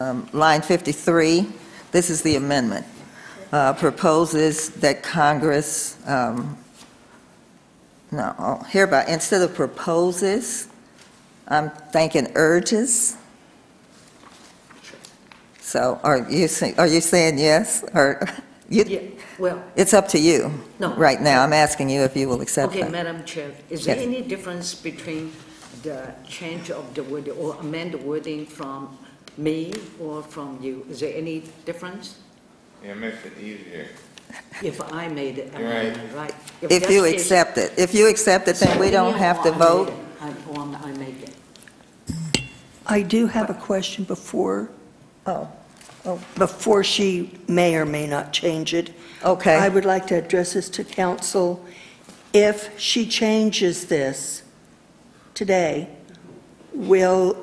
line 53, this is the amendment, proposes that Congress, hereby, instead of proposes, I'm thinking urges. So are you saying yes, or Yeah, well, it's up to you? No. Right now, I'm asking you if you will accept okay, that. Madam Chair, is there Yes. any difference between the change of the wording or amend the wording from me or from you? Is there any difference? Yeah, it makes it easier. If I made it, Right. right? If that's you the case- accept it, then we don't have to vote. I make it. I do have a question before Oh, she may or may not change it. okay. I would like to address this to council. If she changes this today, will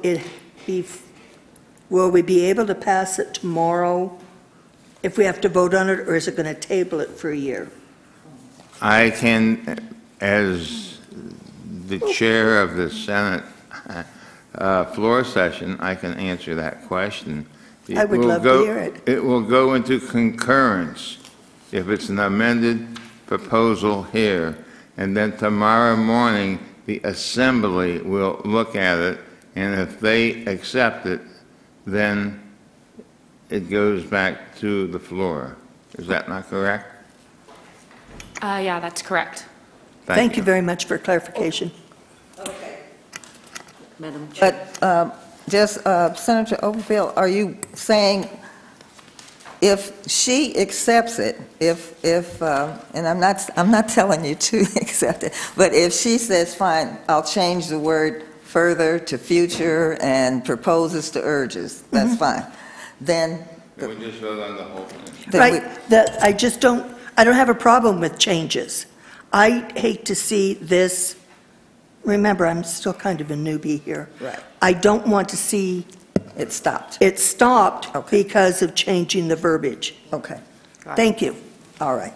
we be able to pass it tomorrow if we have to vote on it, or is it going to table it for a year? I can, as the chair of the Senate floor session, I can answer that question. I would love to hear it. It will go into concurrence if it's an amended proposal here, and then tomorrow morning, the Assembly will look at it, and if they accept it, then it goes back to the floor. Is that not correct? Yeah, that's correct. Thank you very much for clarification. Madam Chair. But Senator Overfield, are you saying if she accepts it, and I'm not telling you to accept it, but if she says, fine, I'll change the word further to future and proposes to urges, that's fine, then Then we just vote on the whole thing. then we- Right, I don't have a problem with changes. I hate to see this, remember, I'm still kind of a newbie here. Right. I don't want to see it stopped. it stopped Okay. because of changing the verbiage. Okay, Thank you. all right.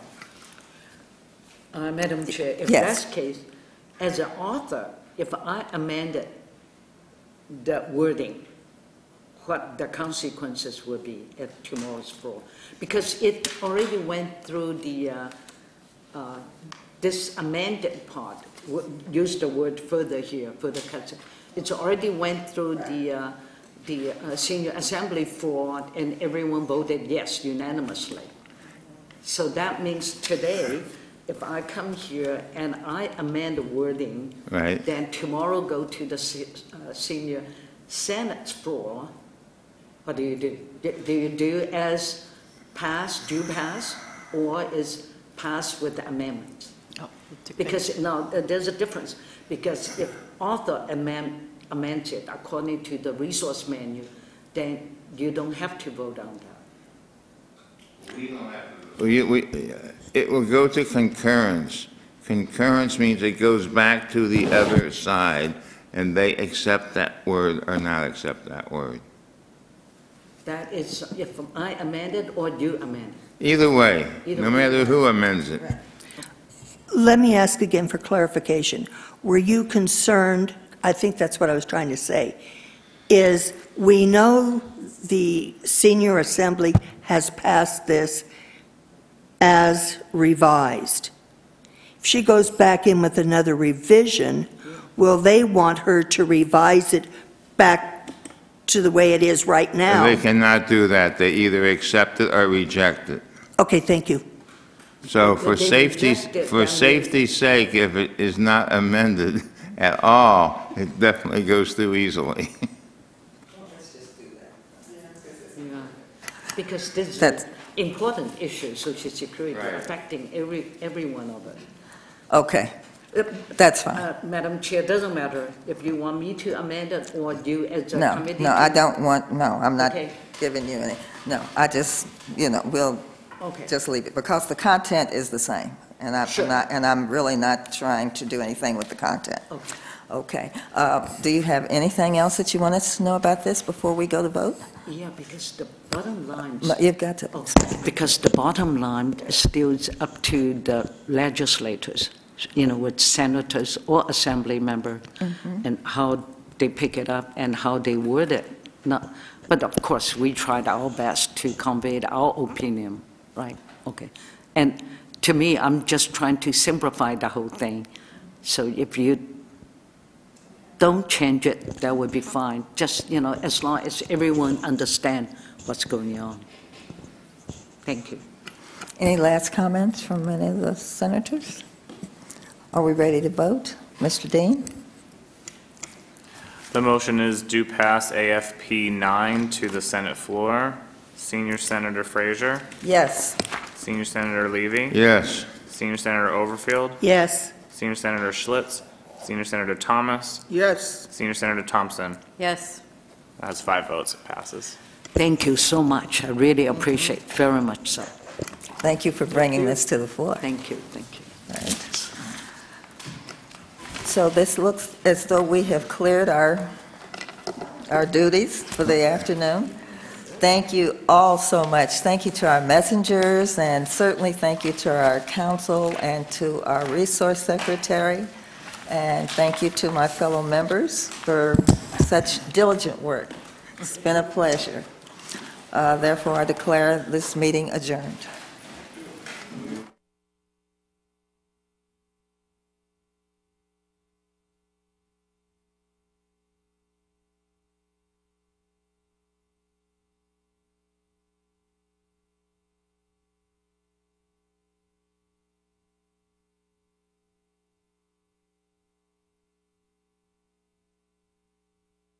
Madam Chair, if Yes. that's the case, as an author, if I amended the wording, what the consequences would be at tomorrow's floor? Because it already went through this amended part, use the word further here, further cuts. It's already went through the senior assembly floor, and everyone voted yes unanimously. So that means today, if I come here and I amend the wording, Right. then tomorrow go to the senior Senate floor, what do you do? Do you do as pass, do pass, or is pass with the amendments? Because now there's a difference, because if author amends it according to the resource manual, then you don't have to vote on that. It will go to concurrence. Concurrence means it goes back to the other side, and they accept that word or not accept that word. That is, if I amend it or you amend it. Either way, Either no way. matter who amends it. Let me ask again for clarification. Were you concerned, I think that's what I was trying to say, is we know the senior assembly has passed this as revised. If she goes back in with another revision, will they want her to revise it back to the way it is right now? They cannot do that. They either accept it or reject it. Okay, thank you. So If for they safety's, reject it, for then safety's sake, if it is not amended at all, it definitely goes through easily. Yeah. Because this is That's- an important issue, social security, Right. affecting every one of us. Okay, that's fine. Madam Chair, doesn't matter if you want me to amend it or you as a No, committee. no, I to- don't want, no, I'm not Okay. giving you any, no, I just, we'll Okay. just leave it, because the content is the same, and Sure. I'm really not trying to do anything with the content. Okay. Okay, do you have anything else that you want us to know about this before we go to vote? Yeah, because the bottom line. You've got to, Because the bottom line is still up to the legislators, with senators or assembly member, and how they pick it up and how they word it. Not, But of course, we tried our best to convey our opinion, right? Okay. And to me, I'm just trying to simplify the whole thing. So if you don't change it, that would be fine. Just, as long as everyone understands what's going on. Thank you. Any last comments from any of the senators? Are we ready to vote? Mr. Dean? The motion is do pass AFP 9 to the Senate floor. Senior Senator Frazier, Yes. Senior Senator Levy, Yes. Senior Senator Overfield, Yes. Senior Senator Schlitz, Senior Senator Thomas, Yes. Senior Senator Thompson. Yes. That's 5 votes, it passes. Thank you so much. I really appreciate it, very much so. Thank you for bringing this to the floor. Thank you, thank you. Right. So this looks as though we have cleared our duties for the afternoon. Thank you all so much. Thank you to our messengers, and certainly thank you to our council and to our resource secretary. And thank you to my fellow members for such diligent work. It's been a pleasure. Therefore, I declare this meeting adjourned.